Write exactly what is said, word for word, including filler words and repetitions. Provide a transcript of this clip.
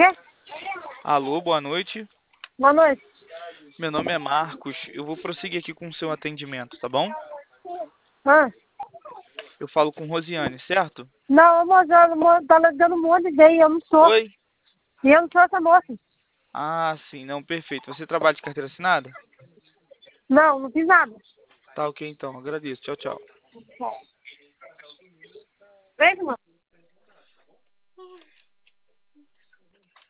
Quê? Alô, boa noite. Boa noite. Meu nome é Marcos. Eu vou prosseguir aqui com o seu atendimento, tá bom? Ah. Eu falo com Rosiane, certo? Não, moça, ela tá dando um monte de ideia, eu não sou. Oi? E eu não sou essa moça. Ah, sim, não, perfeito. Você trabalha de carteira assinada? Não, não fiz nada. Tá ok então, agradeço. Tchau, tchau. Vem, mano.